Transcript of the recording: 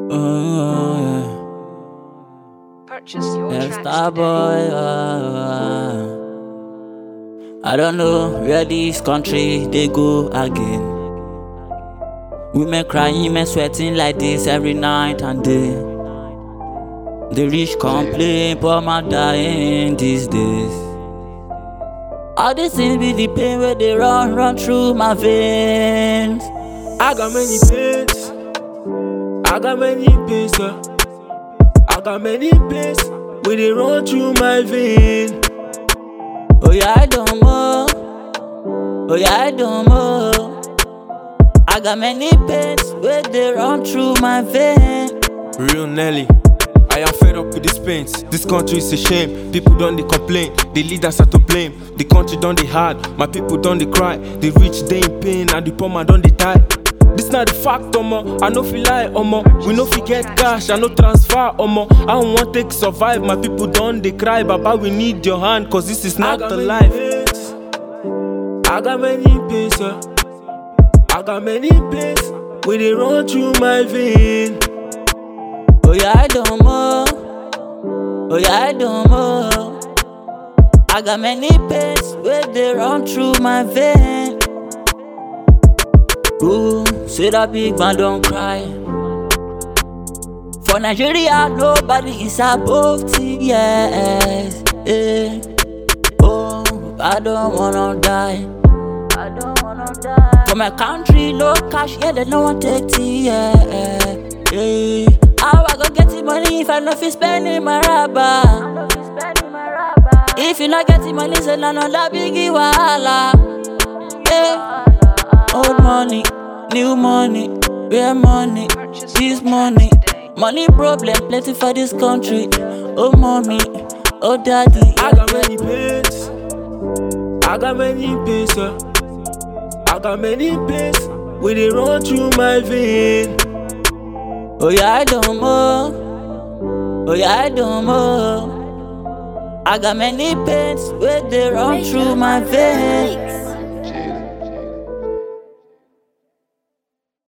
Purchase your Yeah, tracks star today. boy. I don't know where this country they go again. Women crying, men sweating like this every night and day. The rich complain, poor man dying these days. All these things be the pain where they run through my veins. I got many pains. I got many pains, sir. I got many pains where they run through my vein. Oh yeah, I don't know. Oh yeah, I don't know. I got many pains where they run through my vein. Real Nelly, I am fed up with these pains. This country is a shame. People don't they complain. The leaders are to blame. The country don't they hard. My people don't they cry. The rich they in pain and the poor man don't they die. This not the fact, omo. I no feel lie, omo. We no fit get cash, I no transfer, omo. I don't want take survive. My people don't they cry, Baba. We need your hand, cause this is not the life. I got many pains, sir. I got many pains where they run through my vein. Oh yeah, I don't know. Oh yeah, I don't know. I got many pains where they run through my vein. Ooh, say that big man don't cry. For Nigeria, nobody is above tears. Eh. Oh, I don't wanna die. I don't wanna die. For my country, no cash, yeah, they no one take tears. Eh. How I go get the money if I no fit spend in my rubber? If you not get the money, say no, that biggie wahala. Eh. Old money, new money, rare money, this money. Money problem plenty for this country. Oh mommy, oh daddy. I got many pains. I got many pains, sir. I got many pains where they run through my vein. Oh yeah, I don't know. Oh yeah, I don't know. I got many pains where they run through my veins.